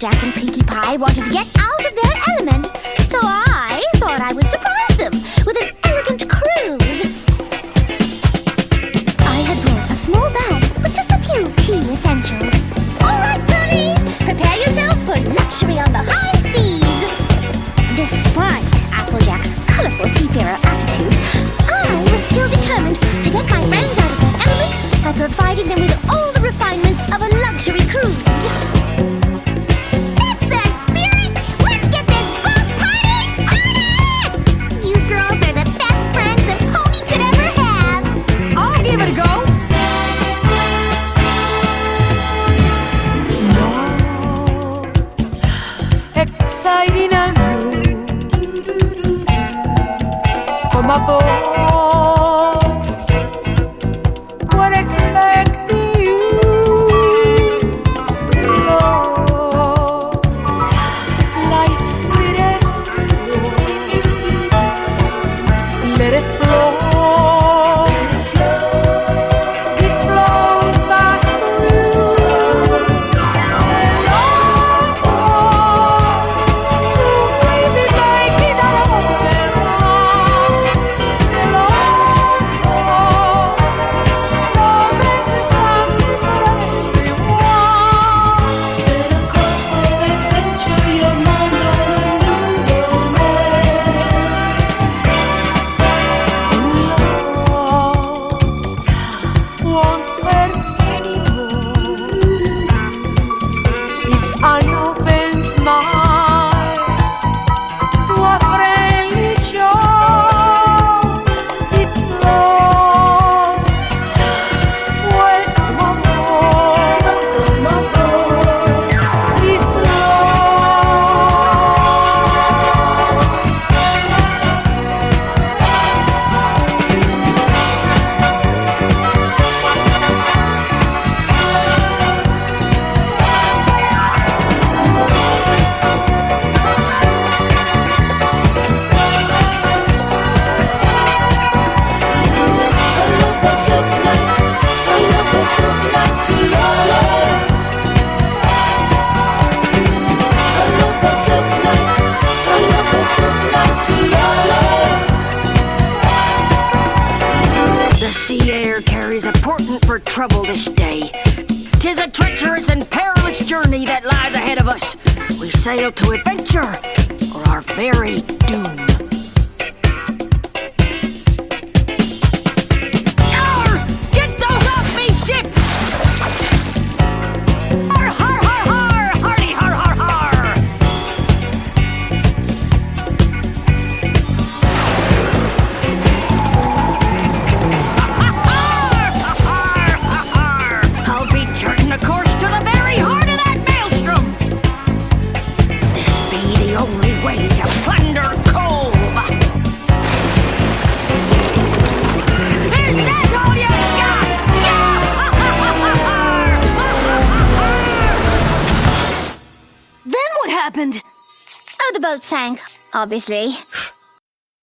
Applejack and Pinkie Pie wanted to get out of their element, so I thought I would surprise them with an elegant cruise. I had brought a small bag with just a few key essentials. All right, ponies, prepare yourselves for luxury on the high seas. Despite Applejack's colorful seafarer attitude, I was still determined to get my friends out of their element by providing them with all the refinements of a luxury cruise. That's the spirit! Let's get this boat party started! You girls are the best friends a pony could ever have. I'll give it a go. No exciting and new. Come aboard. What expecting you? Lord, life's sweetest reward. Let it flow. It flows back to you. Crazy making out of open arms. No makes it family for everyone. Set a course for adventure, your mind on a new romance. Love won't hurt anymore. It's an open smile to a friendly shore. It's love. Welcome aboard. Welcome aboard. It's love. Olympus is like to your love. Olympus is like to your love. The sea air carries a portent for trouble this day. 'Tis a treacherous and perilous journey that lies ahead of us. We sail to adventure or our very doom. Arr! Get those off me ship! Har, har, har, har! Hardy, har, har, har! I'll be charting a course to the very heart of that maelstrom. This be the only way to plunder Cove. Is that all you got? Then what happened? Oh, the boat sank, obviously.